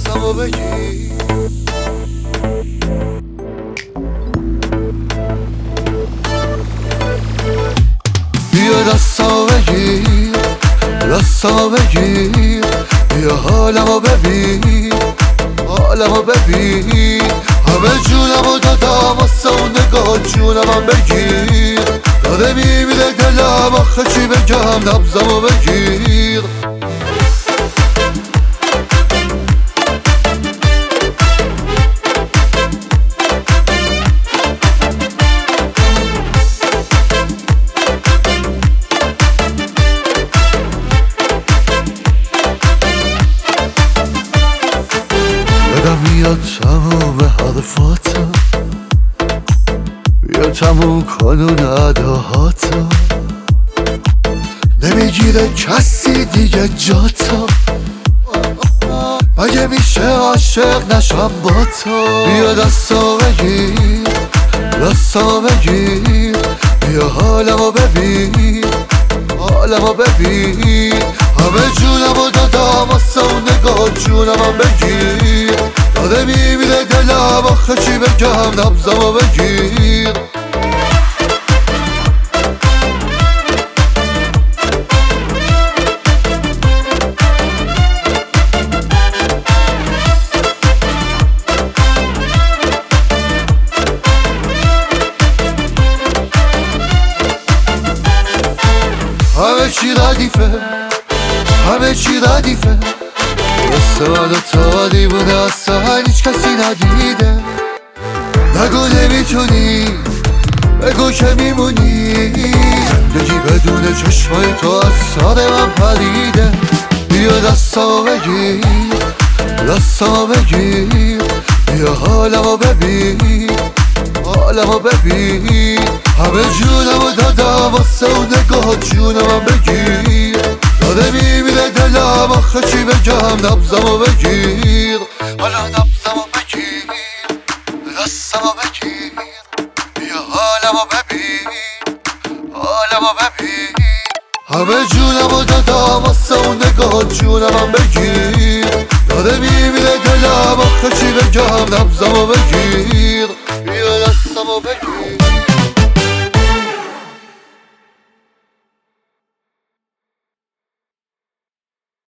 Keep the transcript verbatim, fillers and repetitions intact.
دستمو بگیر بیا دستمو بگیر دستمو بگیر بیا حالمو ببین حالمو ببین همه جونمو دادم واسه اون نگاه جونمم بگیر داره میمیره دلم آخه چی بگم نبضمو بگیر یادم میاد تموم حرفاتم بیا تموم کن اون اداهاتم نمیگیره کسی دیگه جاتم مگه میشه عاشق نشم با تو بیا دستمو بگیر دستمو بگیر بیا حالمو ببین حالمو ببین همه جونمو دادم واسه اون نگاه جونمم بگیر داره میمیره دلم آخه چی بگم نبضمو بگیر همه چی ردیفه همه چی ردیفه دست من و تا دیوونه اصلا هیچ کسی ندیده نگو نمیتونی بگو که میمونی زندگی بدون چشمای تو از سر من پریده بیا دستمو بگیر دستمو بگیر بیا حالمو ببین حالمو ببین همه جونمو دادم واسه اون نگاه جونمم بگیر داره میمیره دلم آخه چی بگم نبضمو بگیر حالا نبضمو بگیر دستمو بگیر بیا حالمو ببین حالمو ببین همه جونمو دادم واسه اون نگاه جونمم بگیر داره میمیره دلم آخه چی بگم نبضمو بگیر بیا دستمو بگیر